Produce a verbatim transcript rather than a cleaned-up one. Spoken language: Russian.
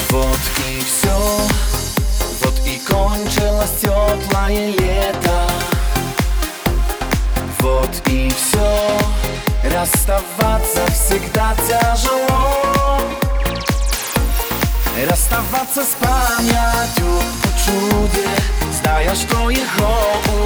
Вот и все, вот и кончилось теплое лето. Вот и все, расставаться всегда тяжело. Расставаться с памятью о чуде, зная, что его